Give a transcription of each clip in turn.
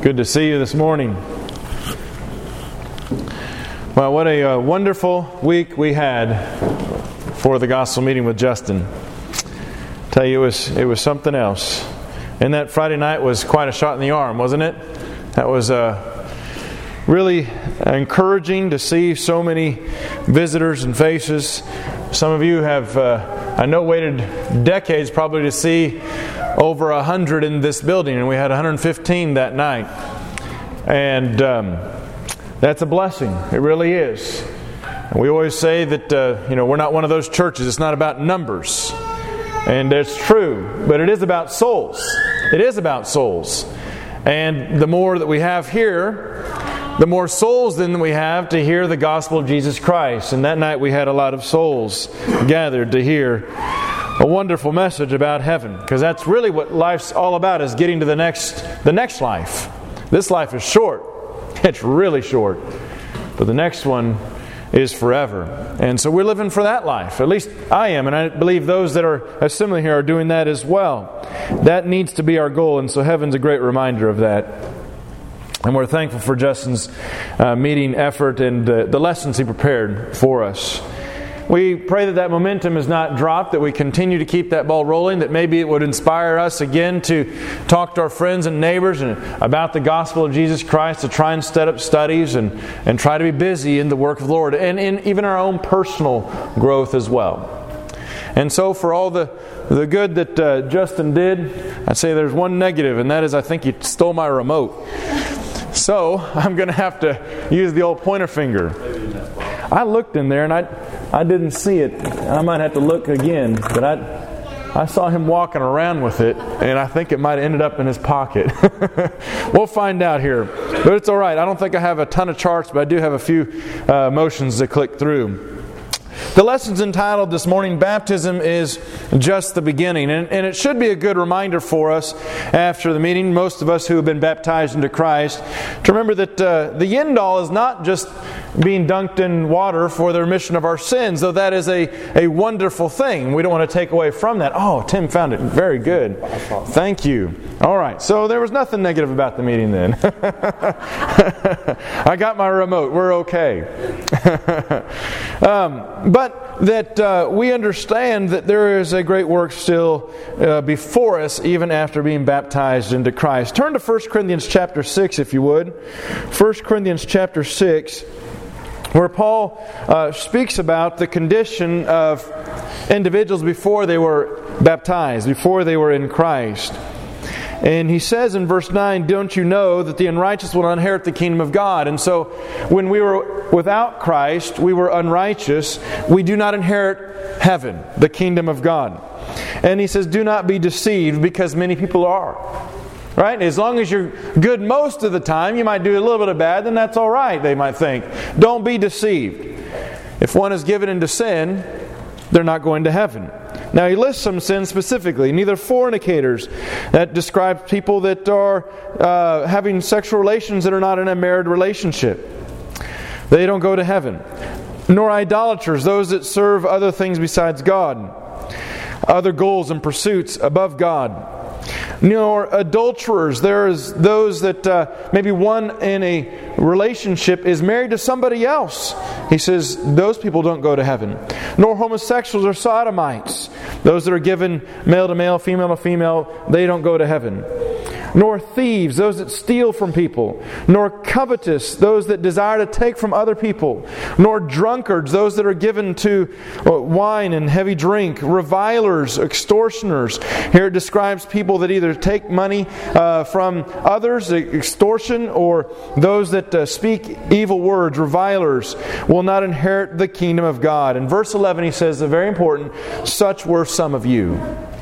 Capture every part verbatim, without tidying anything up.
Good to see you this morning. Well, what a uh, wonderful week we had for the gospel meeting with Justin. Tell you, it was it was something else. And that Friday night was quite a shot in the arm, wasn't it? That was uh, really encouraging to see so many visitors and faces. Some of you have, uh, I know, waited decades probably to see over a hundred in this building, and we had one hundred fifteen that night. And um, that's a blessing. It really is. And we always say that uh, you know we're not one of those churches. It's not about numbers, and it's true, but it is about souls. It is about souls, and the more that we have here, the more souls then we have to hear the gospel of Jesus Christ. And that night we had a lot of souls gathered to hear a wonderful message about heaven, because that's really what life's all about, is getting to the next the next life. This life is short. It's really short. But the next one is forever. And so we're living for that life. At least I am, and I believe those that are assembling here are doing that as well. That needs to be our goal, and so heaven's a great reminder of that. And we're thankful for Justin's uh, meeting effort and uh, the lessons he prepared for us. We pray that that momentum is not dropped, that we continue to keep that ball rolling, that maybe it would inspire us again to talk to our friends and neighbors and about the gospel of Jesus Christ, to try and set up studies and, and try to be busy in the work of the Lord and in even our own personal growth as well. And so for all the, the good that uh, Justin did, I'd say there's one negative, and that is I think he stole my remote. So I'm going to have to use the old pointer finger. I looked in there and I I didn't see it. I might have to look again, but I I saw him walking around with it, and I think it might have ended up in his pocket. We'll find out here, but it's all right. I don't think I have a ton of charts, but I do have a few uh, motions to click through. The lesson's entitled this morning, Baptism is Just the Beginning. And, and it should be a good reminder for us after the meeting, most of us who have been baptized into Christ, to remember that uh, the end all is not just being dunked in water for the remission of our sins, though that is a, a wonderful thing. We don't want to take away from that. Oh, Tim found it. Very good. Thank you. All right. So there was nothing negative about the meeting then. I got my remote. We're okay. um, but that uh, we understand that there is a great work still uh, before us, even after being baptized into Christ. Turn to First Corinthians chapter six, if you would. First Corinthians chapter six, where Paul uh, speaks about the condition of individuals before they were baptized, before they were in Christ. And he says in verse nine, "Don't you know that the unrighteous will not inherit the kingdom of God?" And so when we were without Christ, we were unrighteous, we do not inherit heaven, the kingdom of God. And he says, "Do not be deceived, because many people are." Right? As long as you're good most of the time, you might do a little bit of bad, then that's all right, they might think. Don't be deceived. If one is given into sin, they're not going to heaven. Now he lists some sins specifically. Neither fornicators, that describes people that are uh, having sexual relations that are not in a married relationship. They don't go to heaven. Nor idolaters, those that serve other things besides God, other goals and pursuits above God. Nor adulterers, there's those that uh, maybe one in a relationship is married to somebody else. He says those people don't go to heaven. Nor homosexuals or sodomites, those that are given male to male, female to female, they don't go to heaven. Nor thieves, those that steal from people. Nor covetous, those that desire to take from other people. Nor drunkards, those that are given to wine and heavy drink. Revilers, extortioners. Here it describes people that either take money uh, from others, extortion, or those that uh, speak evil words, revilers, will not inherit the kingdom of God. In verse eleven he says, very important, such were some of you.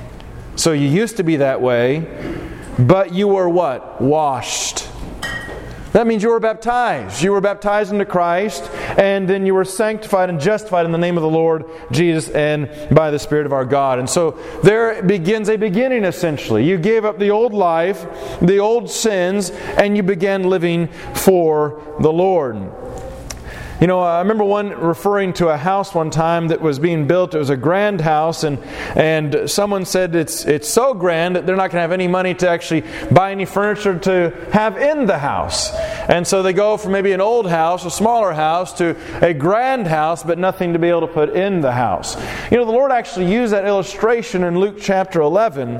So you used to be that way, but you were what? Washed. That means you were baptized. You were baptized into Christ, and then you were sanctified and justified in the name of the Lord Jesus and by the Spirit of our God. And so there begins a beginning, essentially. You gave up the old life, the old sins, and you began living for the Lord. You know, I remember one referring to a house one time that was being built. It was a grand house, and and someone said it's it's so grand that they're not going to have any money to actually buy any furniture to have in the house. And so they go from maybe an old house, a smaller house, to a grand house, but nothing to be able to put in the house. You know, the Lord actually used that illustration in Luke chapter eleven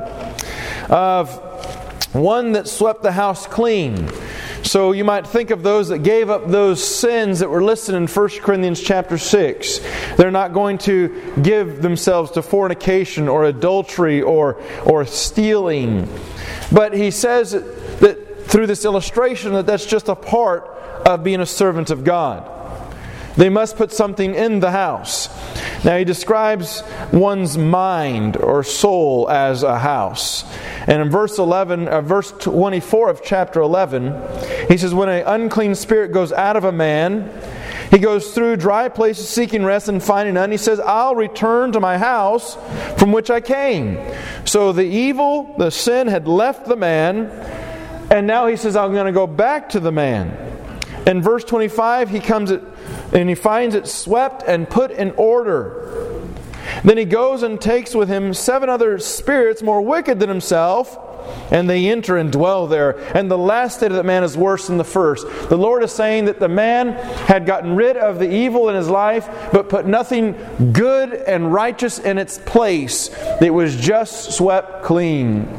of one that swept the house clean. So you might think of those that gave up those sins that were listed in First Corinthians chapter six. They're not going to give themselves to fornication or adultery or, or stealing. But he says that through this illustration that that's just a part of being a servant of God. They must put something in the house. Now he describes one's mind or soul as a house. And in verse eleven, uh, verse twenty-four of chapter eleven, he says, when an unclean spirit goes out of a man, he goes through dry places seeking rest and finding none. He says, I'll return to my house from which I came. So the evil, the sin had left the man, and now he says, I'm going to go back to the man. In verse twenty-five, he comes at, and he finds it swept and put in order. Then he goes and takes with him seven other spirits more wicked than himself, and they enter and dwell there. And the last state of that man is worse than the first. The Lord is saying that the man had gotten rid of the evil in his life, but put nothing good and righteous in its place. It was just swept clean.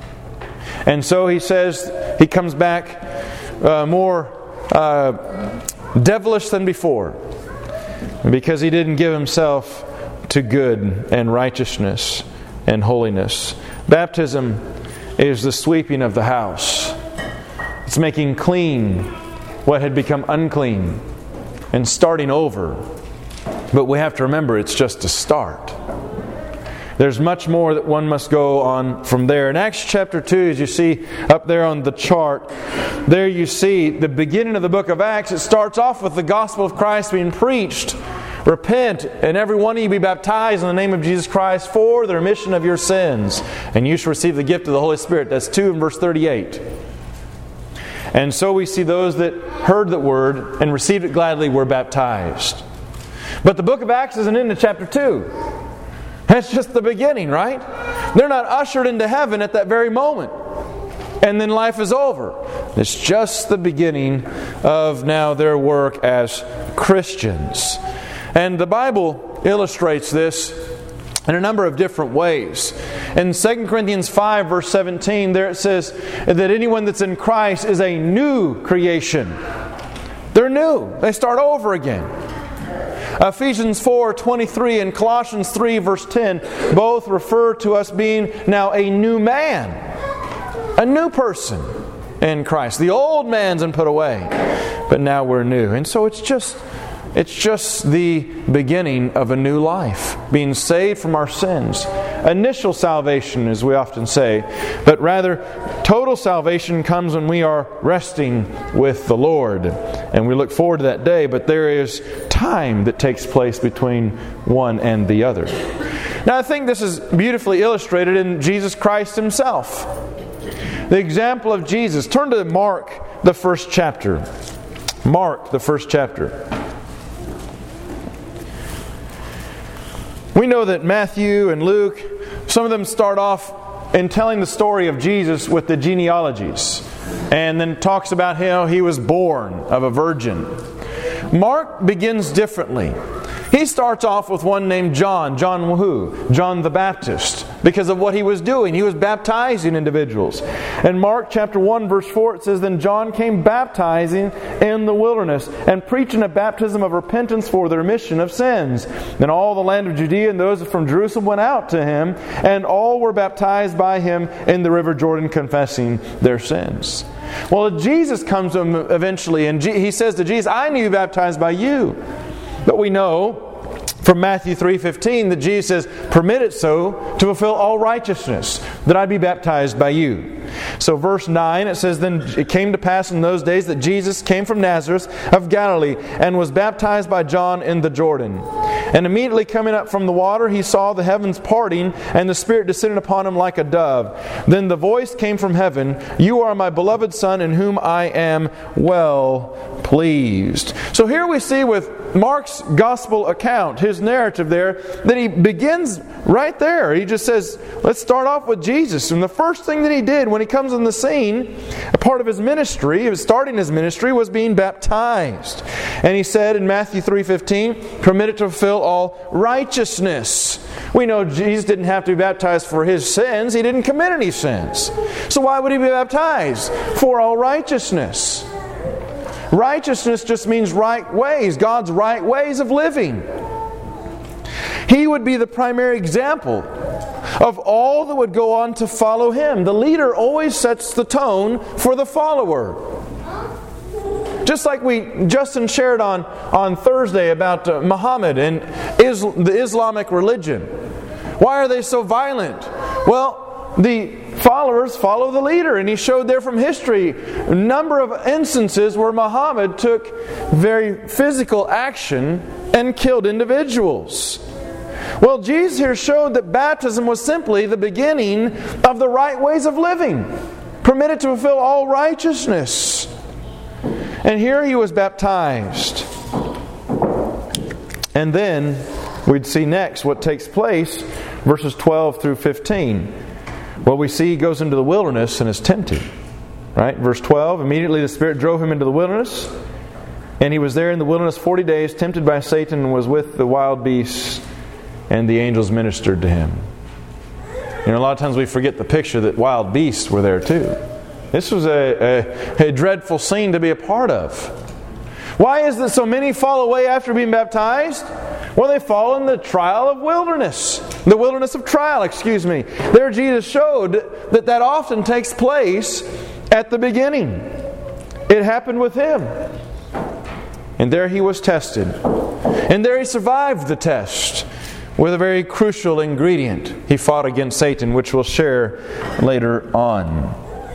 And so he says, he comes back uh, more uh, devilish than before, because he didn't give himself to good and righteousness and holiness. Baptism is the sweeping of the house. It's making clean what had become unclean and starting over. But we have to remember, it's just a start. There's much more that one must go on from there. In Acts chapter two, as you see up there on the chart, there you see the beginning of the book of Acts. It starts off with the gospel of Christ being preached. Repent, and every one of you be baptized in the name of Jesus Christ for the remission of your sins, and you shall receive the gift of the Holy Spirit. That's two in verse thirty-eight. And so we see those that heard the word and received it gladly were baptized. But the book of Acts isn't into chapter two. That's just the beginning, right? They're not ushered into heaven at that very moment. And then life is over. It's just the beginning of now their work as Christians. And the Bible illustrates this in a number of different ways. In Second Corinthians five, verse seventeen, there it says that anyone that's in Christ is a new creation. They're new. They start over again. Ephesians four, twenty-three and Colossians three, verse ten, both refer to us being now a new man. A new person in Christ. The old man's been put away, but now we're new. And so it's just It's just the beginning of a new life, being saved from our sins. Initial salvation, as we often say, but rather total salvation comes when we are resting with the Lord. And we look forward to that day, but there is time that takes place between one and the other. Now I think this is beautifully illustrated in Jesus Christ Himself. The example of Jesus. Turn to Mark, the first chapter. Mark, the first chapter. We know that Matthew and Luke, some of them start off in telling the story of Jesus with the genealogies, and then talks about how He was born of a virgin. Mark begins differently. He starts off with one named John. John who? John the Baptist. Because of what he was doing. He was baptizing individuals. In Mark chapter one verse four it says, Then John came baptizing in the wilderness and preaching a baptism of repentance for the remission of sins. Then all the land of Judea and those from Jerusalem went out to him, and all were baptized by him in the river Jordan, confessing their sins. Well, Jesus comes to him eventually, and he says to Jesus, I need to be baptized by you. But we know from Matthew three fifteen that Jesus says, permit it so to fulfill all righteousness, that I be baptized by you. So verse nine, it says, Then it came to pass in those days that Jesus came from Nazareth of Galilee and was baptized by John in the Jordan. And immediately coming up from the water, he saw the heavens parting, and the Spirit descended upon him like a dove. Then the voice came from heaven, "You are my beloved Son, in whom I am well pleased." So here we see with Mark's gospel account, his narrative there, that he begins right there. He just says, let's start off with Jesus. And the first thing that he did when he comes on the scene, a part of his ministry, he was starting his ministry, was being baptized. And he said in Matthew three fifteen, "Permitted to fulfill all righteousness." We know Jesus didn't have to be baptized for his sins. He didn't commit any sins. So why would he be baptized? For all righteousness. Righteousness just means right ways, God's right ways of living. He would be the primary example of all that would go on to follow him. The leader always sets the tone for the follower. Just like we Justin shared on, on Thursday about uh, Muhammad and Isl- the Islamic religion. Why are they so violent? Well, the followers follow the leader, and he showed there from history a number of instances where Muhammad took very physical action and killed individuals. Well, Jesus here showed that baptism was simply the beginning of the right ways of living, permitted to fulfill all righteousness. And here he was baptized. And then we'd see next what takes place, verses twelve through fifteen. Well, we see he goes into the wilderness and is tempted. Right? Verse twelve, immediately the Spirit drove him into the wilderness, and he was there in the wilderness forty days, tempted by Satan, and was with the wild beasts, and the angels ministered to him. You know, a lot of times we forget the picture that wild beasts were there too. This was a, a, a dreadful scene to be a part of. Why is it so many fall away after being baptized? Well, they fall in the trial of wilderness. The wilderness of trial, excuse me. There Jesus showed that that often takes place at the beginning. It happened with him. And there he was tested. And there he survived the test with a very crucial ingredient. He fought against Satan, which we'll share later on.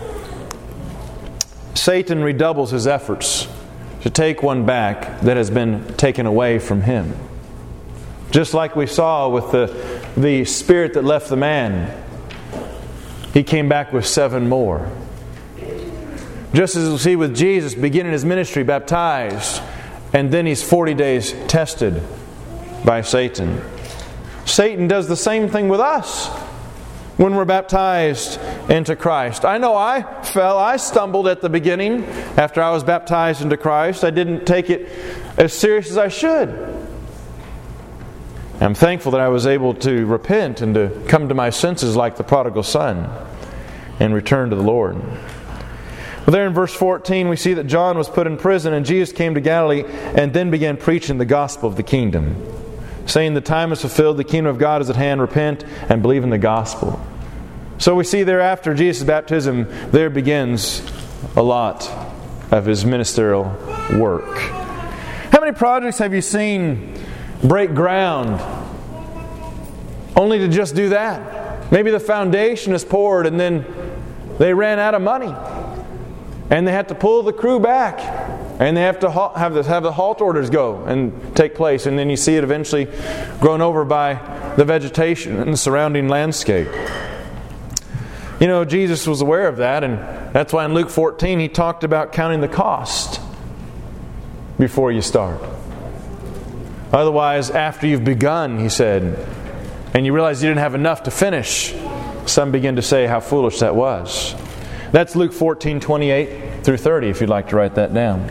Satan redoubles his efforts to take one back that has been taken away from him. Just like we saw with the, the spirit that left the man, he came back with seven more. Just as we see with Jesus beginning his ministry, baptized, and then he's forty days tested by Satan. Satan does the same thing with us when we're baptized into Christ. I know I fell, I stumbled at the beginning after I was baptized into Christ. I didn't take it as serious as I should. I'm thankful that I was able to repent and to come to my senses like the prodigal son and return to the Lord. Well, there in verse fourteen we see that John was put in prison, and Jesus came to Galilee and then began preaching the gospel of the kingdom, saying, "The time is fulfilled, the kingdom of God is at hand, repent and believe in the gospel." So we see there after Jesus' baptism, there begins a lot of his ministerial work. How many projects have you seen break ground only to just do that? Maybe the foundation is poured and then they ran out of money and they had to pull the crew back. And they have to have the, have the halt orders go and take place. And then you see it eventually grown over by the vegetation and the surrounding landscape. You know, Jesus was aware of that. And that's why in Luke fourteen he talked about counting the cost before you start. Otherwise, after you've begun, he said, and you realize you didn't have enough to finish, some begin to say how foolish that was. That's Luke fourteen, twenty-eight through thirty, if you'd like to write that down.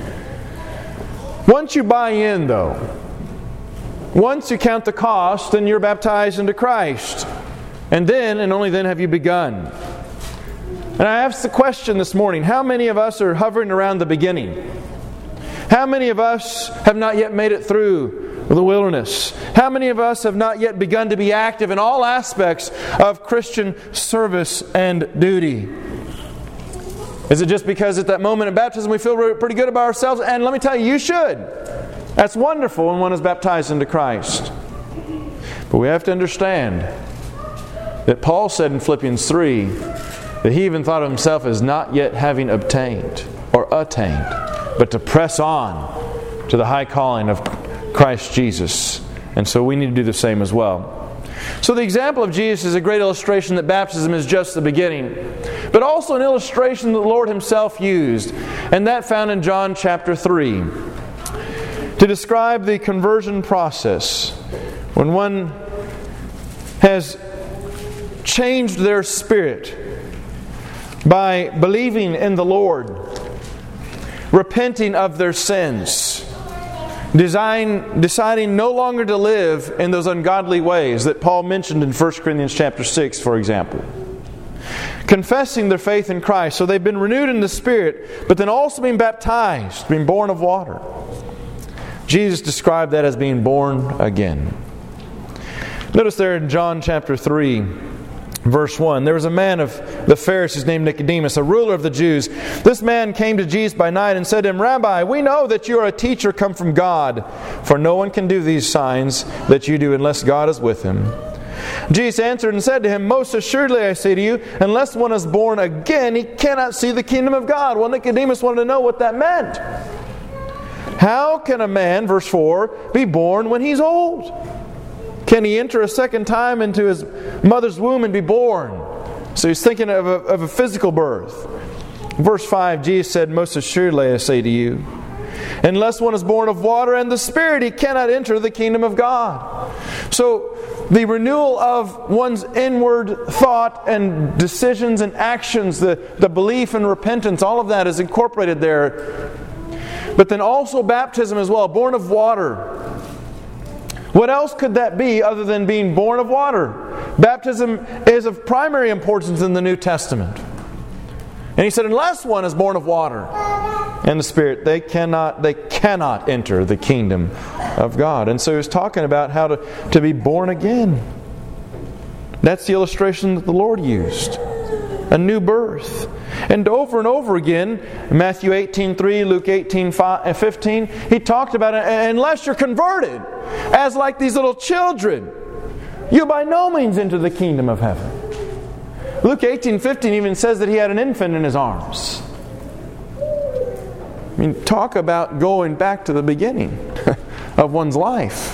Once you buy in, though, once you count the cost, then you're baptized into Christ. And then, and only then, have you begun. And I asked the question this morning, how many of us are hovering around the beginning? How many of us have not yet made it through the wilderness? How many of us have not yet begun to be active in all aspects of Christian service and duty? Is it just because at that moment of baptism we feel pretty good about ourselves? And let me tell you, you should. That's wonderful when one is baptized into Christ. But we have to understand that Paul said in Philippians three that he even thought of himself as not yet having obtained or attained, but to press on to the high calling of Christ Jesus And so we need to do the same as well. So the example of Jesus is a great illustration that baptism is just the beginning, but also an illustration that the Lord Himself used, and that found in John chapter three, to describe the conversion process. When one has changed their spirit by believing in the Lord, repenting of their sins, Design, deciding no longer to live in those ungodly ways that Paul mentioned in First Corinthians chapter six, for example. Confessing their faith in Christ. So they've been renewed in the Spirit, but then also being baptized, being born of water. Jesus described that as being born again. Notice there in John chapter three, verse one, there was a man of the Pharisees named Nicodemus, a ruler of the Jews. This man came to Jesus by night and said to him, Rabbi, we know that you are a teacher come from God, for no one can do these signs that you do unless God is with him. Jesus answered and said to him, Most assuredly I say to you, unless one is born again, he cannot see the kingdom of God. Well, Nicodemus wanted to know what that meant. How can a man, verse four, be born when he's old? Can he enter a second time into his mother's womb and be born? So he's thinking of a, of a physical birth. Verse five, Jesus said, Most assuredly I say to you, unless one is born of water and the Spirit, he cannot enter the kingdom of God. So the renewal of one's inward thought and decisions and actions, the, the belief and repentance, all of that is incorporated there. But then also baptism as well, born of water. What else could that be other than being born of water? Baptism is of primary importance in the New Testament. And he said, unless one is born of water and the Spirit, they cannot, they cannot enter the kingdom of God. And so he was talking about how to, to be born again. That's the illustration that the Lord used. A new birth. And over and over again, Matthew eighteen three, Luke eighteen fifteen, he talked about it, unless you're converted, as like these little children, you by no means enter the kingdom of heaven. Luke eighteen fifteen even says that he had an infant in his arms. I mean, talk about going back to the beginning of one's life.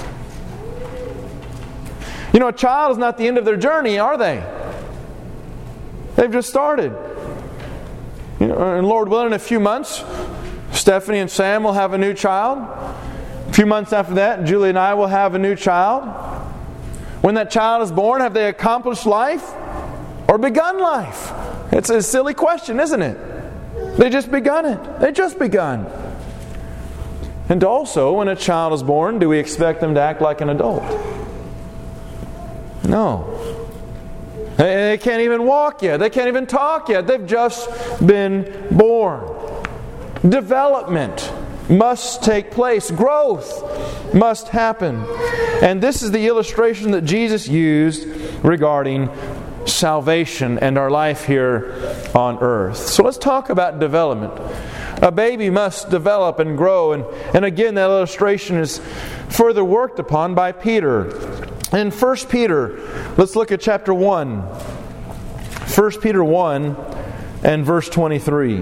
You know, a child is not the end of their journey, are they? They've just started. You know, and Lord willing, in a few months, Stephanie and Sam will have a new child. A few months after that, Julie and I will have a new child. When that child is born, have they accomplished life or begun life? It's a silly question, isn't it? They just begun it. They just begun. And also, when a child is born, do we expect them to act like an adult? No. They can't even walk yet. They can't even talk yet. They've just been born. Development must take place. Growth must happen. And this is the illustration that Jesus used regarding salvation and our life here on earth. So let's talk about development. A baby must develop and grow. And, and again, that illustration is further worked upon by Peter. In First Peter, let's look at chapter one. First Peter one and verse twenty-three.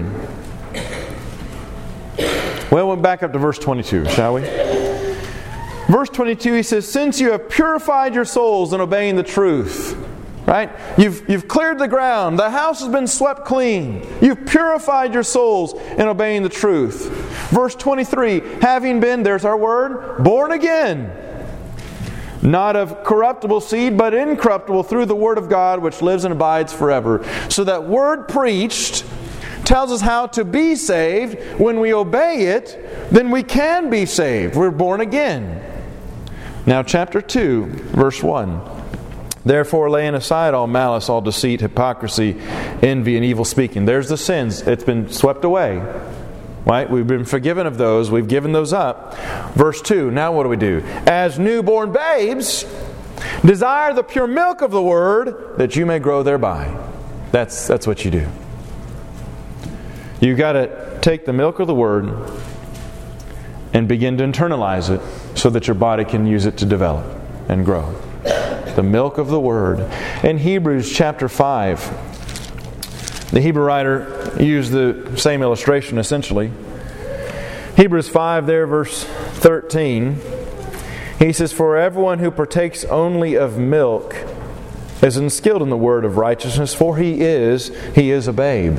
Well, we'll back up to verse twenty-two, shall we? Verse twenty-two, he says, Since you have purified your souls in obeying the truth. Right? You've, you've cleared the ground. The house has been swept clean. You've purified your souls in obeying the truth. Verse twenty-three, having been, there's our word, born again. Not of corruptible seed, but incorruptible through the Word of God, which lives and abides forever. So that word preached tells us how to be saved. When we obey it, then we can be saved. We're born again. Now chapter two, verse one. Therefore laying aside all malice, all deceit, hypocrisy, envy, and evil speaking. There's the sins. It's been swept away. Right? We've been forgiven of those. We've given those up. Verse two, now what do we do? As newborn babes, desire the pure milk of the Word, that you may grow thereby. That's, that's what you do. You've got to take the milk of the Word and begin to internalize it so that your body can use it to develop and grow. The milk of the Word. In Hebrews chapter five, the Hebrew writer used the same illustration essentially. Hebrews five there, verse thirteen. He says, "For everyone who partakes only of milk is unskilled in the word of righteousness, for he is, he is a babe."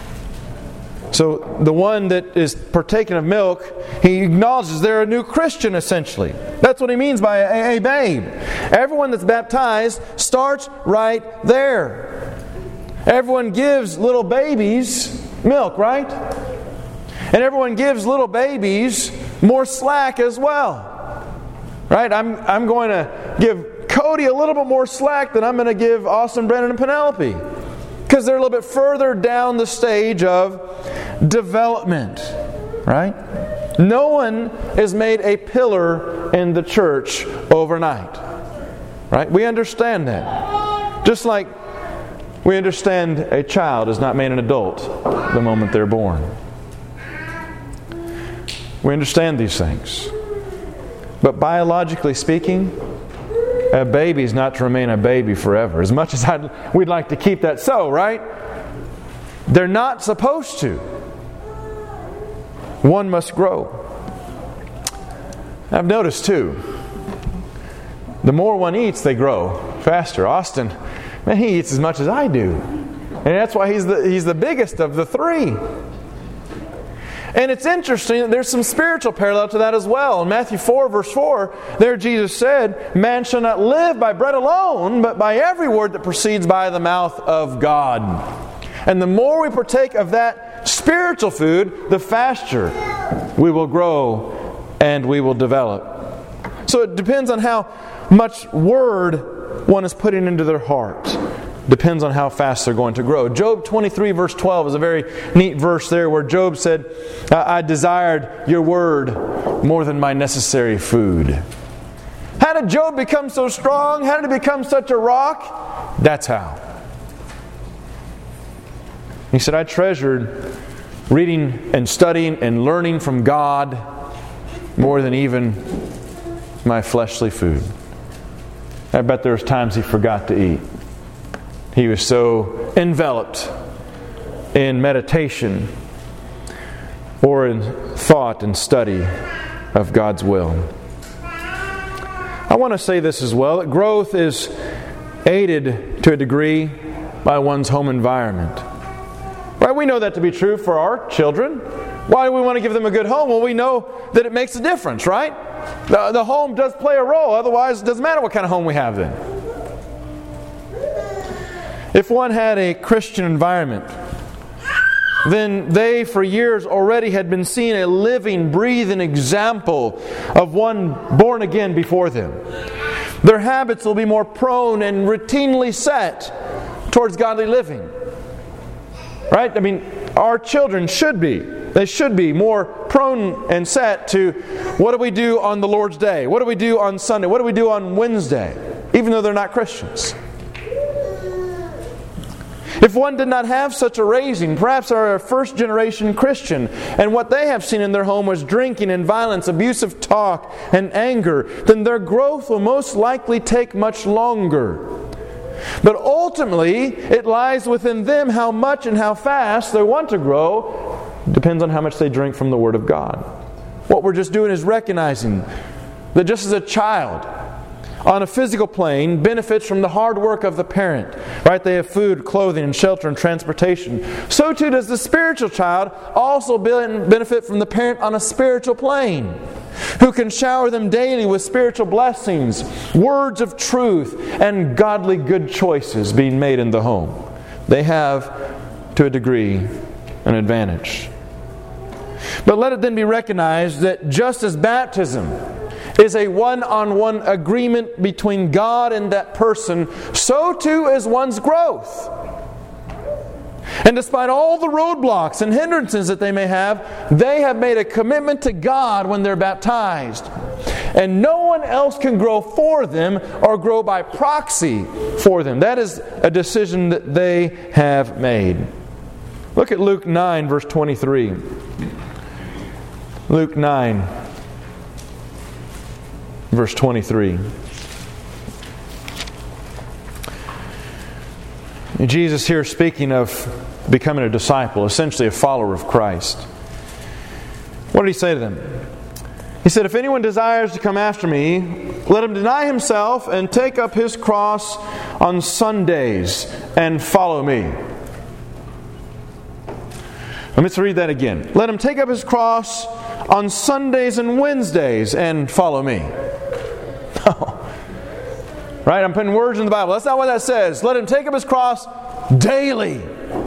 So the one that is partaking of milk, he acknowledges they're a new Christian, essentially. That's what he means by a, a babe. Everyone that's baptized starts right there. Everyone gives little babies milk, right? And everyone gives little babies more slack as well. Right? I'm, I'm going to give Cody a little bit more slack than I'm going to give Austin, Brennan, and Penelope. Because they're a little bit further down the stage of development. Right? No one is made a pillar in the church overnight. Right? We understand that. Just like we understand a child is not made an adult the moment they're born. We understand these things. But biologically speaking, a baby is not to remain a baby forever. As much as I'd, we'd like to keep that so, right? They're not supposed to. One must grow. I've noticed too, the more one eats, they grow faster. Austin, man, he eats as much as I do. And that's why he's the, he's the biggest of the three. And it's interesting that there's some spiritual parallel to that as well. In Matthew four, verse four, there Jesus said, "Man shall not live by bread alone, but by every word that proceeds by the mouth of God." And the more we partake of that spiritual food, the faster we will grow and we will develop. So it depends on how much word one is putting into their heart. Depends on how fast they're going to grow. Job twenty-three verse twelve is a very neat verse there where Job said, "I desired your word more than my necessary food." How did Job become so strong? How did he become such a rock? That's how. He said, "I treasured reading and studying and learning from God more than even my fleshly food." I bet there was times he forgot to eat. He was so enveloped in meditation or in thought and study of God's will. I want to say this as well, that growth is aided to a degree by one's home environment. Right? We know that to be true for our children. Why do we want to give them a good home? Well, we know that it makes a difference, right? The, the home does play a role. Otherwise, it doesn't matter what kind of home we have then. If one had a Christian environment, then they for years already had been seeing a living, breathing example of one born again before them. Their habits will be more prone and routinely set towards godly living. Right? I mean, our children should be. They should be more prone and set to what do we do on the Lord's Day? What do we do on Sunday? What do we do on Wednesday? Even though they're not Christians. If one did not have such a raising, perhaps are a first generation Christian, and what they have seen in their home was drinking and violence, abusive talk and anger, then their growth will most likely take much longer. But ultimately, it lies within them how much and how fast they want to grow. Depends on how much they drink from the Word of God. What we're just doing is recognizing that just as a child on a physical plane benefits from the hard work of the parent, right? They have food, clothing, and shelter and transportation. So too does the spiritual child also benefit from the parent on a spiritual plane, who can shower them daily with spiritual blessings, words of truth, and godly good choices being made in the home. They have, to a degree, an advantage. But let it then be recognized that just as baptism is a one-on-one agreement between God and that person, so too is one's growth. And despite all the roadblocks and hindrances that they may have, they have made a commitment to God when they're baptized. And no one else can grow for them or grow by proxy for them. That is a decision that they have made. Look at Luke nine, verse twenty-three. Luke nine, verse twenty-three. Jesus here speaking of becoming a disciple, essentially a follower of Christ. What did He say to them? He said, if anyone desires to come after me, let him deny himself and take up his cross on Sundays and follow me. Let me read that again. Let him take up his cross on Sundays and Wednesdays and follow me. Right? I'm putting words in the Bible. That's not what that says. Let him take up his cross daily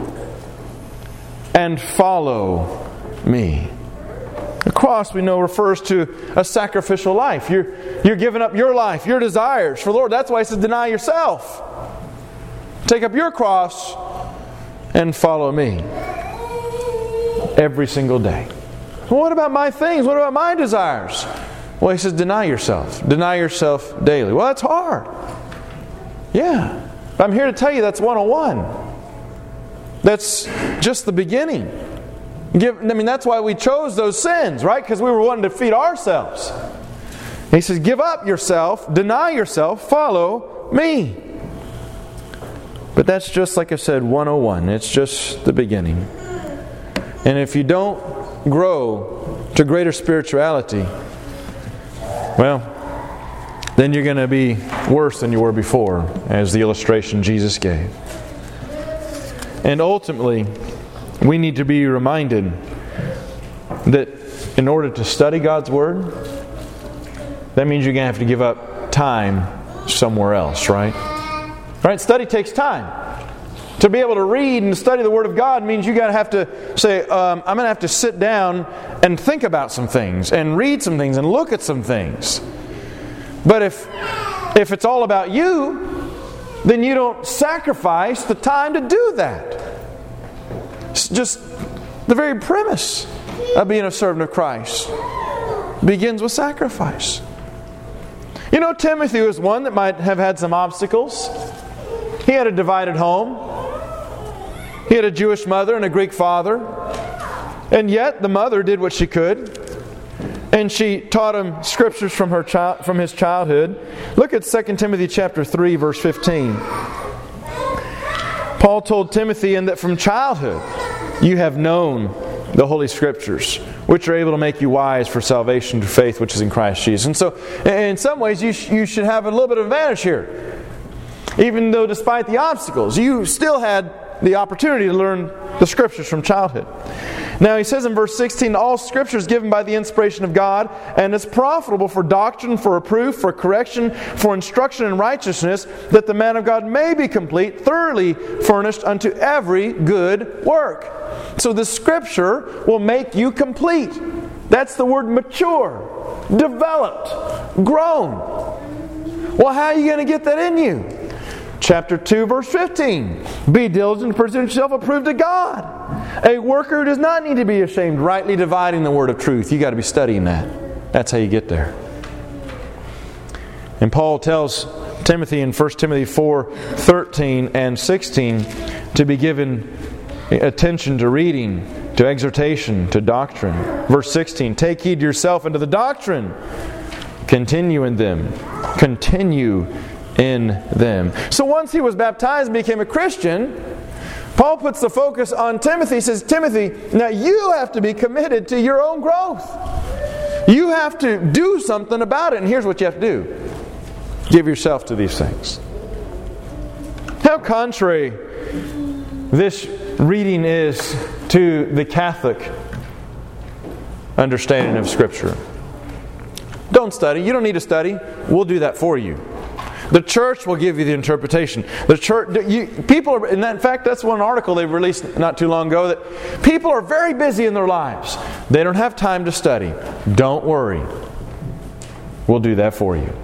and follow me. The cross, we know, refers to a sacrificial life. You're, you're giving up your life, your desires for the Lord. That's why He says, deny yourself. Take up your cross and follow me. Every single day. Well, what about my things? What about my desires? Well, He says, deny yourself. Deny yourself daily. Well, that's hard. Yeah. But I'm here to tell you that's one oh one. That's just the beginning. Give, I mean, that's why we chose those sins, right? Because we were wanting to feed ourselves. He says, give up yourself, deny yourself, follow me. But that's just, like I said, one oh one. It's just the beginning. And if you don't grow to greater spirituality, well, then you're going to be worse than you were before, as the illustration Jesus gave. And ultimately, we need to be reminded that in order to study God's Word, that means you're going to have to give up time somewhere else, right? Right? Study takes time. To be able to read and study the Word of God means you got to have to say, um, I'm going to have to sit down and think about some things and read some things and look at some things. But if if it's all about you, then you don't sacrifice the time to do that. It's just the very premise of being a servant of Christ begins with sacrifice. You know, Timothy was one that might have had some obstacles. He had a divided home. He had a Jewish mother and a Greek father. And yet the mother did what she could. And she taught him scriptures from her child, from his childhood. Look at Second Timothy chapter three, verse fifteen. Paul told Timothy, and that from childhood you have known the Holy Scriptures, which are able to make you wise for salvation through faith which is in Christ Jesus. And so, in some ways, you, sh- you should have a little bit of advantage here. Even though despite the obstacles, you still had the opportunity to learn the Scriptures from childhood. Now he says in verse sixteen, all Scripture is given by the inspiration of God, and is profitable for doctrine, for reproof, for correction, for instruction in righteousness, that the man of God may be complete, thoroughly furnished unto every good work. So the Scripture will make you complete. That's the word mature, developed, grown. Well, how are you going to get that in you? Chapter two, verse fifteen. Be diligent to present yourself approved to God. A worker who does not need to be ashamed, rightly dividing the word of truth. You got to be studying that. That's how you get there. And Paul tells Timothy in First Timothy four, thirteen and sixteen to be given attention to reading, to exhortation, to doctrine. Verse sixteen, take heed to yourself and to the doctrine. Continue in them. Continue in them. So once he was baptized and became a Christian, Paul puts the focus on Timothy. He says, Timothy, now you have to be committed to your own growth. You have to do something about it. And here's what you have to do. Give yourself to these things. How contrary this reading is to the Catholic understanding of Scripture. Don't study. You don't need to study. We'll do that for you. The church will give you the interpretation. The church, you, people are, and in fact, that's one article they released not too long ago, that people are very busy in their lives. They don't have time to study. Don't worry. We'll do that for you.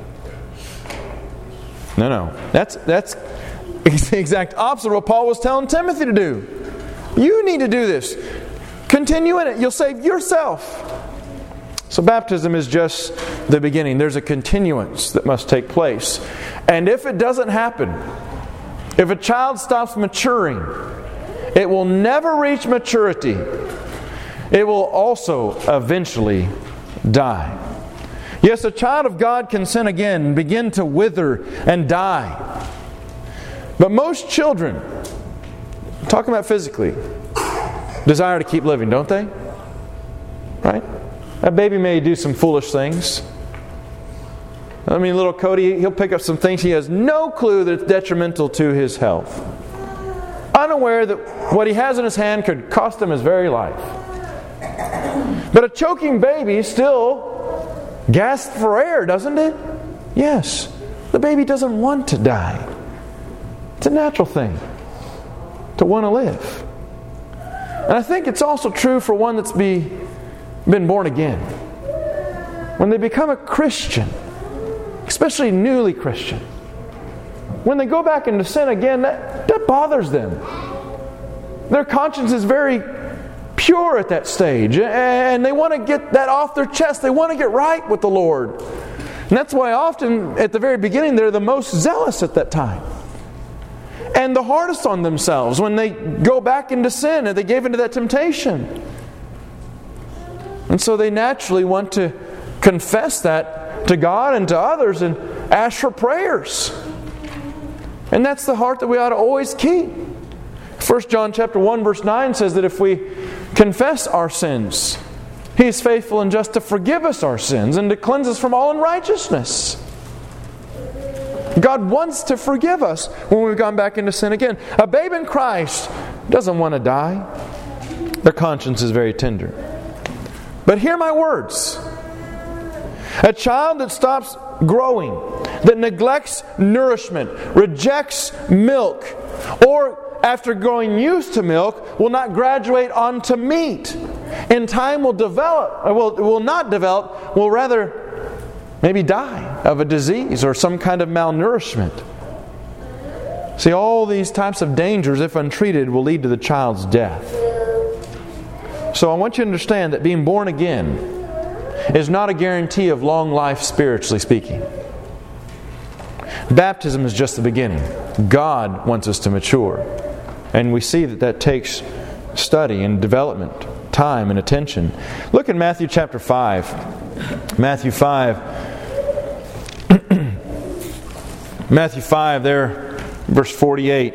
No, no. That's that's the exact opposite of what Paul was telling Timothy to do. You need to do this. Continue in it. You'll save yourself. So baptism is just the beginning. There's a continuance that must take place. And if it doesn't happen, if a child stops maturing, it will never reach maturity. It will also eventually die. Yes, a child of God can sin again and begin to wither and die. But most children, talking about physically, desire to keep living, don't they? Right? A baby may do some foolish things. I mean, little Cody, he'll pick up some things he has no clue that it's detrimental to his health. Unaware that what he has in his hand could cost him his very life. But a choking baby still gasps for air, doesn't it? Yes. The baby doesn't want to die. It's a natural thing to want to live. And I think it's also true for one that's be, been born again. When they become a Christian, especially newly Christian, when they go back into sin again, that, that bothers them. Their conscience is very pure at that stage, and they want to get that off their chest. They want to get right with the Lord. And that's why often at the very beginning they're the most zealous at that time. And the hardest on themselves when they go back into sin and they gave into that temptation. And so they naturally want to confess that to God and to others and ask for prayers. And that's the heart that we ought to always keep. First John chapter one verse nine says that if we confess our sins, He is faithful and just to forgive us our sins and to cleanse us from all unrighteousness. God wants to forgive us when we've gone back into sin again. A babe in Christ doesn't want to die. Their conscience is very tender. But hear my words. A child that stops growing, that neglects nourishment, rejects milk, or after growing used to milk, will not graduate onto meat. In time will develop, or will, will not develop, will rather maybe die of a disease or some kind of malnourishment. See, all these types of dangers, if untreated, will lead to the child's death. So I want you to understand that being born again is not a guarantee of long life spiritually speaking. Baptism is just the beginning. God wants us to mature. And we see that that takes study and development, time and attention. Look at Matthew chapter five. Matthew five. Matthew five there, verse forty-eight.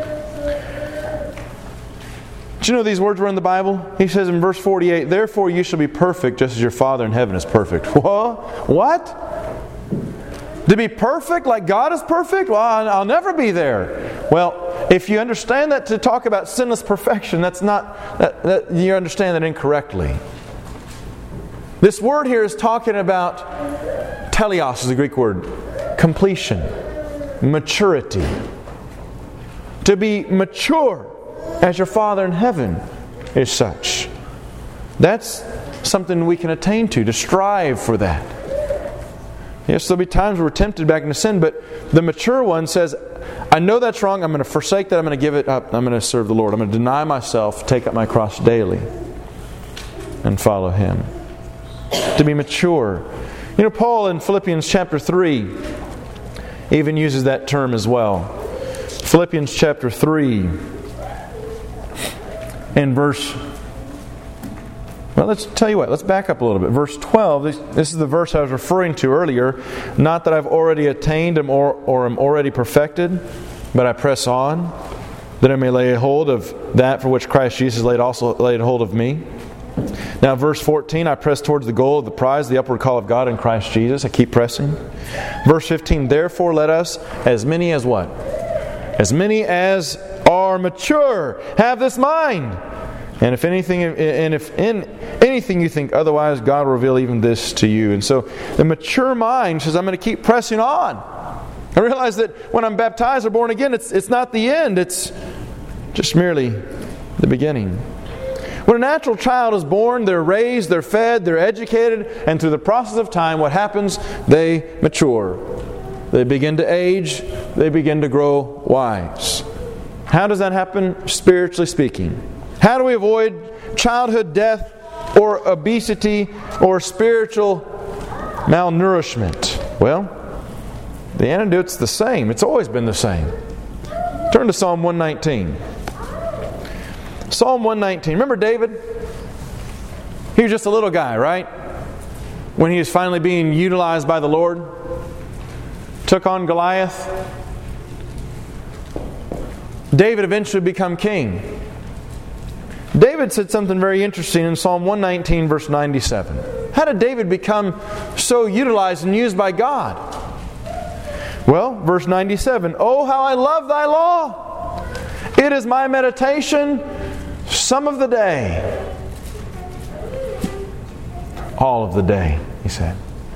Do you know these words were in the Bible? He says in verse forty-eight, "Therefore you shall be perfect just as your Father in heaven is perfect." Whoa, what? To be perfect like God is perfect? Well, I'll never be there. Well, if you understand that to talk about sinless perfection, that's not, that, that, you understand that incorrectly. This word here is talking about teleos is the Greek word. Completion. Maturity. To be mature as your Father in heaven is such. That's something we can attain to, to strive for that. Yes, there'll be times where we're tempted back into sin, but the mature one says, I know that's wrong, I'm going to forsake that, I'm going to give it up, I'm going to serve the Lord. I'm going to deny myself, take up my cross daily, and follow Him. To be mature. You know, Paul in Philippians chapter three even uses that term as well. Philippians chapter three and verse... Well, let's tell you what, let's back up a little bit. Verse twelve, this, this is the verse I was referring to earlier. Not that I've already attained or, or am already perfected, but I press on, that I may lay hold of that for which Christ Jesus laid also laid hold of me. Now, verse fourteen, I press towards the goal of the prize, the upward call of God in Christ Jesus. I keep pressing. Verse fifteen, therefore let us, as many as what? As many as are mature, have this mind. And if anything, and if in anything you think otherwise, God will reveal even this to you. And so the mature mind says, I'm going to keep pressing on. I realize that when I'm baptized or born again, it's it's not the end. It's just merely the beginning. When a natural child is born, they're raised, they're fed, they're educated, and through the process of time, what happens? They mature. They begin to age. They begin to grow wise. How does that happen, spiritually speaking? How do we avoid childhood death or obesity or spiritual malnourishment? Well, the antidote's the same. It's always been the same. Turn to Psalm one nineteen. Psalm one nineteen. Remember David? He was just a little guy, right? When he was finally being utilized by the Lord. Took on Goliath. David eventually became king. David said something very interesting in Psalm one nineteen, verse ninety-seven. How did David become so utilized and used by God? Well, verse ninety-seven, "Oh, how I love thy law! It is my meditation some of the day." All of the day, he said.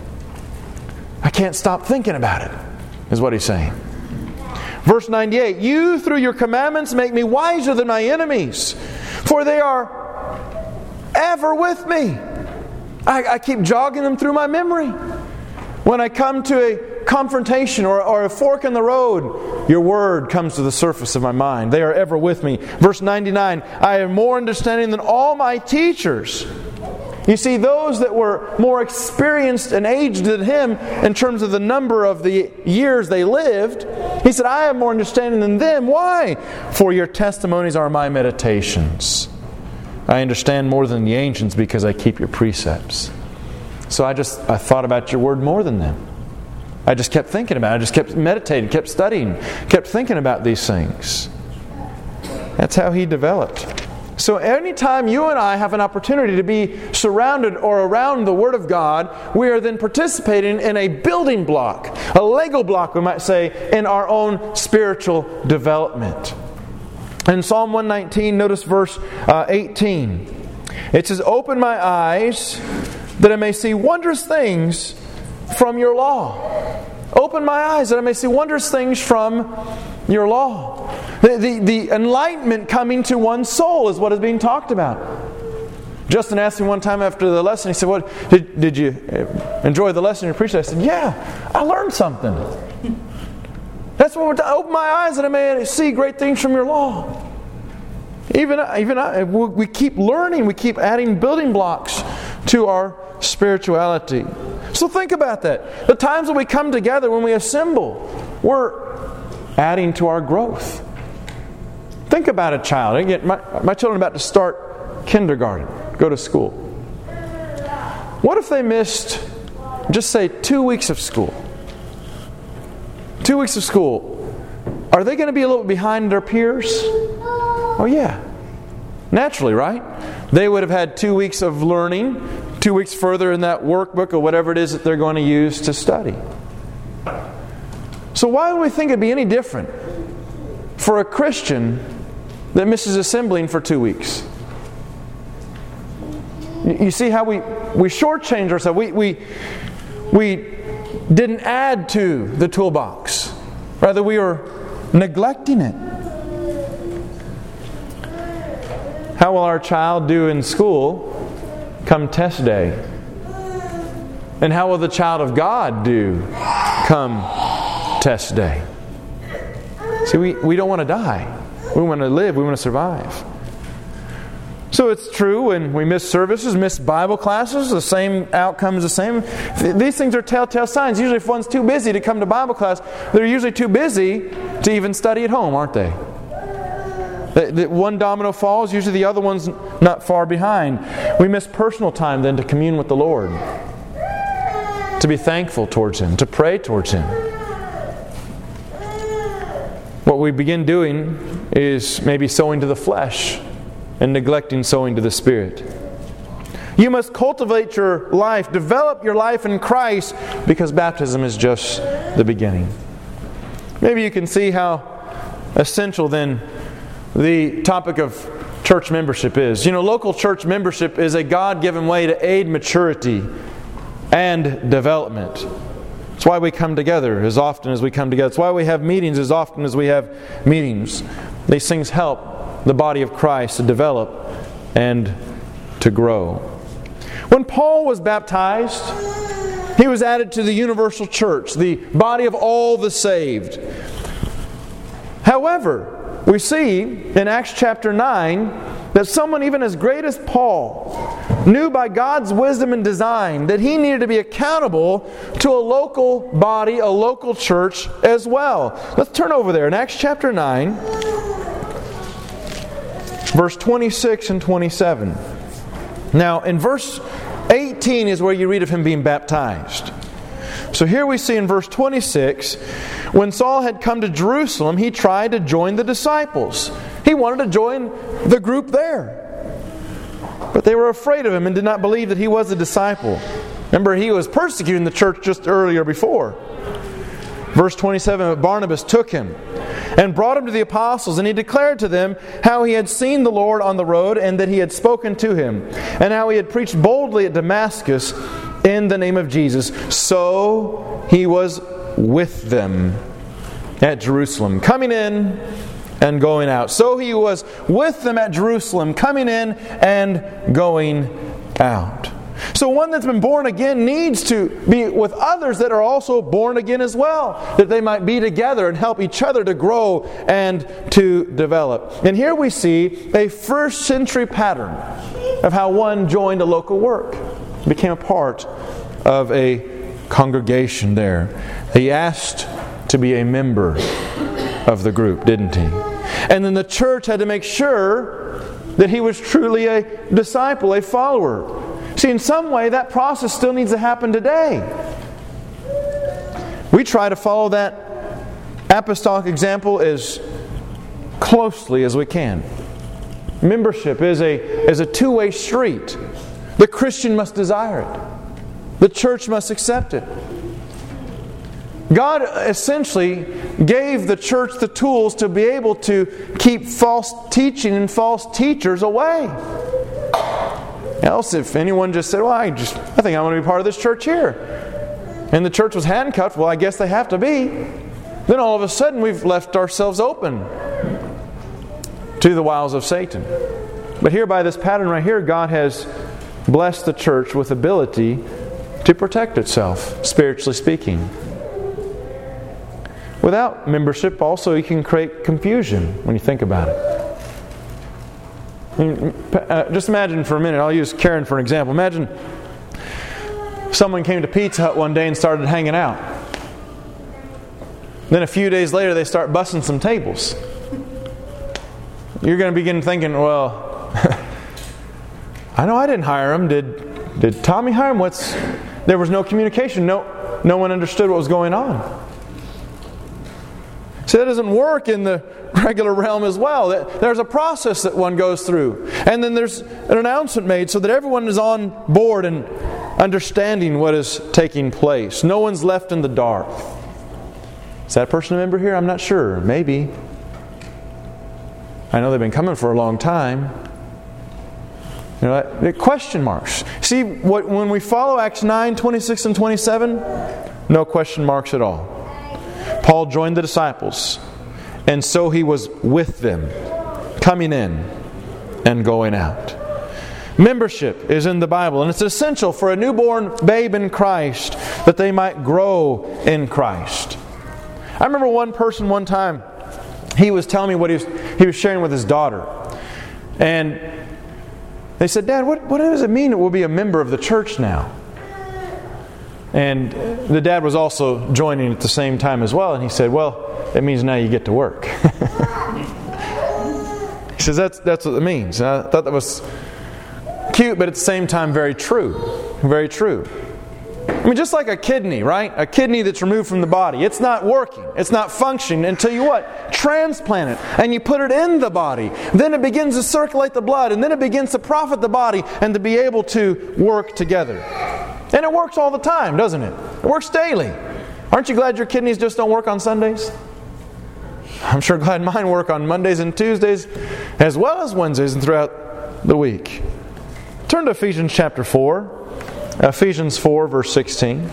I can't stop thinking about it, is what he's saying. Verse ninety-eight, "You through your commandments make me wiser than my enemies, for they are ever with me." I, I keep jogging them through my memory. When I come to a confrontation or, or a fork in the road, your word comes to the surface of my mind. They are ever with me. Verse ninety-nine, "I have more understanding than all my teachers." You see, those that were more experienced and aged than him in terms of the number of the years they lived, he said, "I have more understanding than them." Why? "For your testimonies are my meditations. I understand more than the ancients because I keep your precepts." So I just I thought about your word more than them. I just kept thinking about it. I just kept meditating, kept studying, kept thinking about these things. That's how he developed. So anytime you and I have an opportunity to be surrounded or around the Word of God, we are then participating in a building block, a Lego block, we might say, in our own spiritual development. In Psalm one nineteen, notice verse uh, eighteen. It says, "Open my eyes that I may see wondrous things from your law." Open my eyes that I may see wondrous things from your law. The, the, the enlightenment coming to one's soul is what is being talked about. Justin asked me one time after the lesson, he said, "What did, did you enjoy the lesson you preached?" I said, "Yeah, I learned something." That's what we're talking. Open my eyes that I may see great things from your law. Even, even I, we keep learning, we keep adding building blocks to our spirituality. So think about that. The times that we come together, when we assemble, we're adding to our growth. Think about a child. Again, my, my children are about to start kindergarten, go to school. What if they missed, just say, two weeks of school? Two weeks of school. Are they going to be a little bit behind their peers? Oh yeah. Naturally, right? They would have had two weeks of learning, two weeks further in that workbook or whatever it is that they're going to use to study. So why would we think it'd be any different for a Christian that misses assembling for two weeks? You see how we, we shortchange ourselves. We, we, we didn't add to the toolbox. Rather, we are neglecting it. How will our child do in school come test day? And how will the child of God do come test day? See, we, we don't want to die. We want to live. We want to survive. So it's true when we miss services, miss Bible classes, the same outcome is the same. These things are telltale signs. Usually if one's too busy to come to Bible class, they're usually too busy to even study at home, aren't they? The one domino falls, usually the other one's not far behind. We miss personal time then to commune with the Lord, to be thankful towards Him, to pray towards Him. What we begin doing is maybe sowing to the flesh and neglecting sowing to the Spirit. You must cultivate your life, develop your life in Christ, because baptism is just the beginning. Maybe you can see how essential then the topic of church membership is. You know, local church membership is a God-given way to aid maturity and development. It's why we come together as often as we come together. It's why we have meetings as often as we have meetings. These things help the body of Christ to develop and to grow. When Paul was baptized, he was added to the universal church, the body of all the saved. However, we see in Acts chapter nine that someone even as great as Paul knew by God's wisdom and design that he needed to be accountable to a local body, a local church as well. Let's turn over there in Acts chapter nine, verse twenty-six and twenty-seven. Now, in verse eighteen is where you read of him being baptized. So here we see in verse twenty-six, when Saul had come to Jerusalem, he tried to join the disciples. He wanted to join the group there. But they were afraid of him and did not believe that he was a disciple. Remember, he was persecuting the church just earlier before. Verse twenty-seven, but Barnabas took him and brought him to the apostles, and he declared to them how he had seen the Lord on the road, and that he had spoken to him, and how he had preached boldly at Damascus in the name of Jesus. So he was with them at Jerusalem, coming in and going out. So he was with them at Jerusalem, coming in and going out. So one that's been born again needs to be with others that are also born again as well, that they might be together and help each other to grow and to develop. And here we see a first century pattern of how one joined a local work, became a part of a congregation there. He asked to be a member of the group, didn't he? And then the church had to make sure that he was truly a disciple, a follower. See, in some way, that process still needs to happen today. We try to follow that apostolic example as closely as we can. Membership is a, is a two-way street. The Christian must desire it. The church must accept it. God essentially gave the church the tools to be able to keep false teaching and false teachers away. Else, if anyone just said, well, I just I think I want to be part of this church here, and the church was handcuffed, well, I guess they have to be, then all of a sudden we've left ourselves open to the wiles of Satan. But here by this pattern right here, God has blessed the church with ability to protect itself, spiritually speaking. Without membership, also, you can create confusion when you think about it. I mean, uh, just imagine for a minute, I'll use Karen for an example. Imagine someone came to Pizza Hut one day and started hanging out. Then a few days later, they start busting some tables. You're going to begin thinking, well, I know I didn't hire him. Did did Tommy hire him? What's there was no communication. No, no one understood what was going on. See, that doesn't work in the regular realm as well. There's a process that one goes through. And then there's an announcement made so that everyone is on board and understanding what is taking place. No one's left in the dark. Is that person a member here? I'm not sure. Maybe. I know they've been coming for a long time. You know, question marks. See, what, when we follow Acts nine, twenty-six and twenty-seven, no question marks at all. Paul joined the disciples, and so he was with them, coming in and going out. Membership is in the Bible, and it's essential for a newborn babe in Christ that they might grow in Christ. I remember one person one time, he was telling me what he was, he was sharing with his daughter. And they said, Dad, what, what does it mean that we'll be a member of the church now? And the dad was also joining at the same time as well. And he said, well, it means now you get to work. He says, that's that's what it means. And I thought that was cute, but at the same time very true. Very true. I mean, just like a kidney, right? A kidney that's removed from the body. It's not working. It's not functioning until you what? Transplant it. And you put it in the body. Then it begins to circulate the blood. And then it begins to profit the body and to be able to work together. And it works all the time, doesn't it? It works daily. Aren't you glad your kidneys just don't work on Sundays? I'm sure glad mine work on Mondays and Tuesdays as well as Wednesdays and throughout the week. Turn to Ephesians chapter four. Ephesians four, verse sixteen.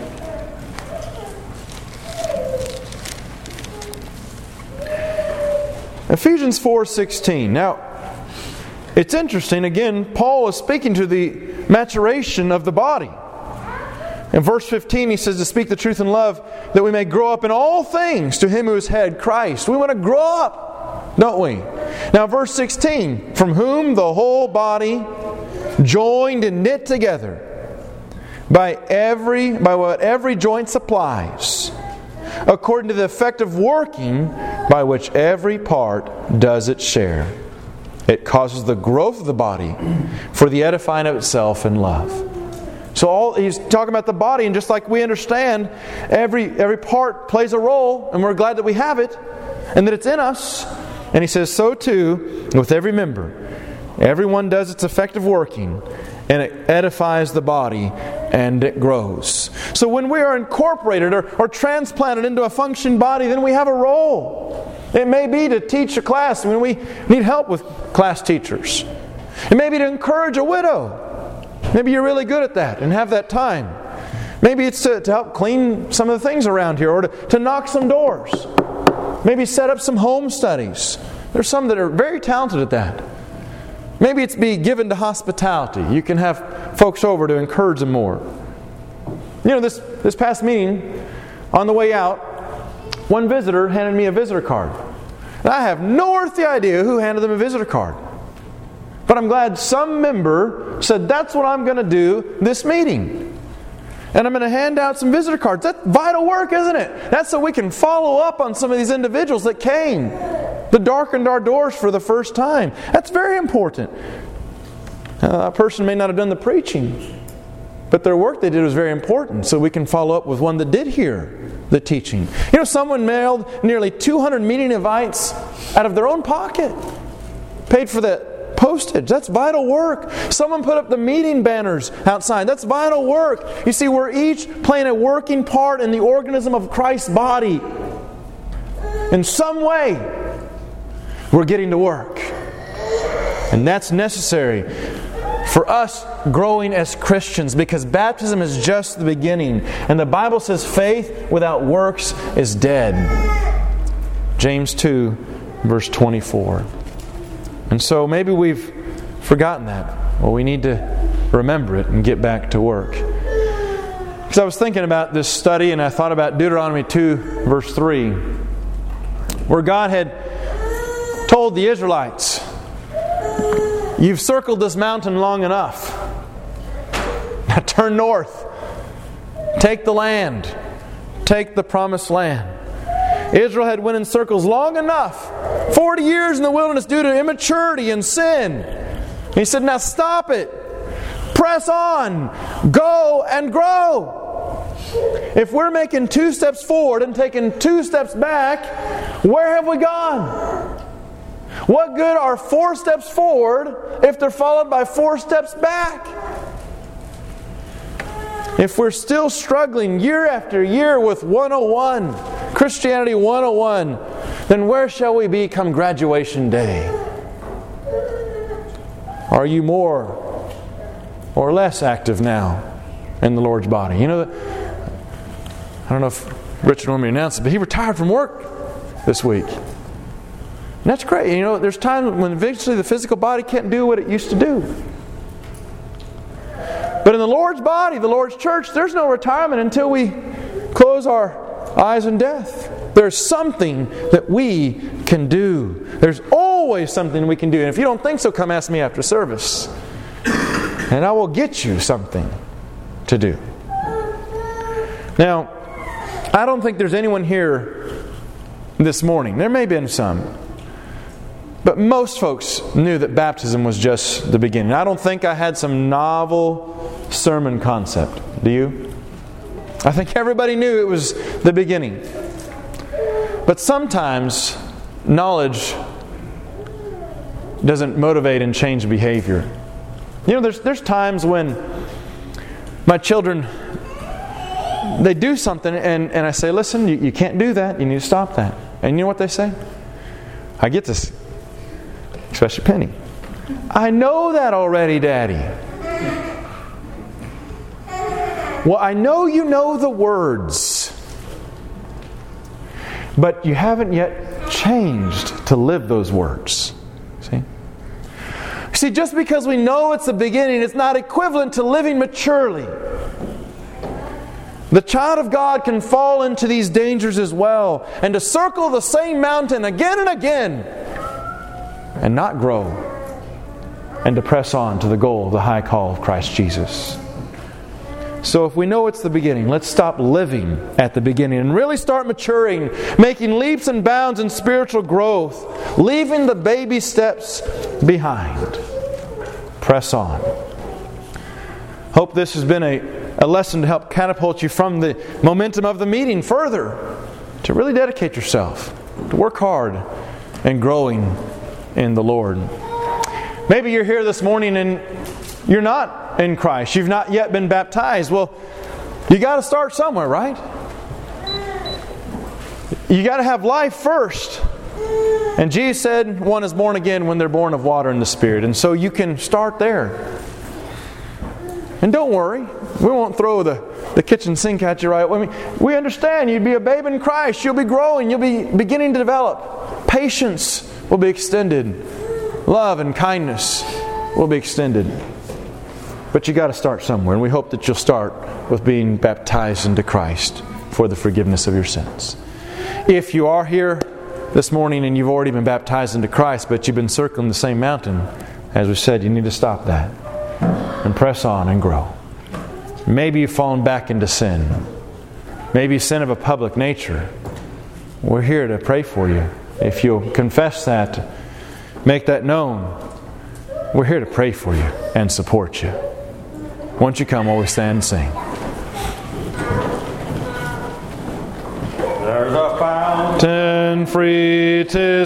Ephesians four sixteen. Now, it's interesting, again, Paul is speaking to the maturation of the body. In verse fifteen, he says to speak the truth in love, that we may grow up in all things to Him who is head, Christ. We want to grow up, don't we? Now, verse sixteen, from whom the whole body, joined and knit together, by every by what every joint supplies, according to the effective working by which every part does its share, it causes the growth of the body for the edifying of itself in love. So all he's talking about the body, and just like we understand, every every part plays a role, and we're glad that we have it, and that it's in us. And he says, so too with every member. Everyone does its effective working, and it edifies the body, and it grows. So when we are incorporated or, or transplanted into a functioning body, then we have a role. It may be to teach a class when we need help with class teachers. It may be to encourage a widow. Maybe you're really good at that and have that time. Maybe it's to, to help clean some of the things around here, or to, to knock some doors. Maybe set up some home studies. There's some that are very talented at that. Maybe it's be given to hospitality. You can have folks over to encourage them more. You know, this, this past meeting, on the way out, one visitor handed me a visitor card. And I have no earthly idea who handed them a visitor card. But I'm glad some member said, that's what I'm going to do this meeting. And I'm going to hand out some visitor cards. That's vital work, isn't it? That's so we can follow up on some of these individuals that came, that darkened our doors for the first time. That's very important. Uh, a person may not have done the preaching, but their work they did was very important, so we can follow up with one that did hear the teaching. You know, someone mailed nearly two hundred meeting invites out of their own pocket, paid for the postage. That's vital work. Someone put up the meeting banners outside. That's vital work. You see, we're each playing a working part in the organism of Christ's body. In some way, we're getting to work. And that's necessary for us growing as Christians, because baptism is just the beginning. And the Bible says faith without works is dead. James two, verse twenty-four. And so maybe we've forgotten that. Well, we need to remember it and get back to work. Because I was thinking about this study, and I thought about Deuteronomy two, verse three, where God had told the Israelites, you've circled this mountain long enough. Now turn north. Take the land. Take the promised land. Israel had went in circles long enough. Forty years in the wilderness due to immaturity and sin. He said, now stop it. Press on. Go and grow. If we're making two steps forward and taking two steps back, where have we gone? What good are four steps forward if they're followed by four steps back? If we're still struggling year after year with one oh one, Christianity one oh one, then where shall we be come graduation day? Are you more or less active now in the Lord's body? You know, I don't know if Richard wanted me to announce it, but he retired from work this week. And that's great. You know, there's times when eventually the physical body can't do what it used to do. But in the Lord's body, the Lord's church, there's no retirement until we close our eyes in death. There's something that we can do. There's always something we can do. And if you don't think so, come ask me after service. And I will get you something to do. Now, I don't think there's anyone here this morning. There may have been some. But most folks knew that baptism was just the beginning. I don't think I had some novel sermon concept. Do you? I think everybody knew it was the beginning. But sometimes knowledge doesn't motivate and change behavior. You know, there's there's times when my children, they do something and, and I say, listen, you, you can't do that. You need to stop that. And you know what they say? I get this. Especially Penny. I know that already, Daddy. Well, I know you know the words, but you haven't yet changed to live those words. See? See, just because we know it's the beginning, it's not equivalent to living maturely. The child of God can fall into these dangers as well, and to circle the same mountain again and again, and not grow, and to press on to the goal of the high call of Christ Jesus. So if we know it's the beginning, let's stop living at the beginning and really start maturing, making leaps and bounds in spiritual growth, leaving the baby steps behind. Press on. Hope this has been a, a lesson to help catapult you from the momentum of the meeting further, to really dedicate yourself, to work hard and growing in the Lord. Maybe you're here this morning and you're not in Christ. You've not yet been baptized. Well, you got to start somewhere, right? You got to have life first. And Jesus said one is born again when they're born of water and the Spirit. And so you can start there. And don't worry, we won't throw the, the kitchen sink at you right away. I mean, we understand you'd be a babe in Christ. You'll be growing. You'll be beginning to develop. Patience will be extended. Love and kindness will be extended. But you got to start somewhere. And we hope that you'll start with being baptized into Christ for the forgiveness of your sins. If you are here this morning and you've already been baptized into Christ, but you've been circling the same mountain, as we said, you need to stop that and press on and grow. Maybe you've fallen back into sin. Maybe sin of a public nature. We're here to pray for you. If you'll confess that, make that known, we're here to pray for you and support you. Once you come, always stand and sing. There's a fountain free to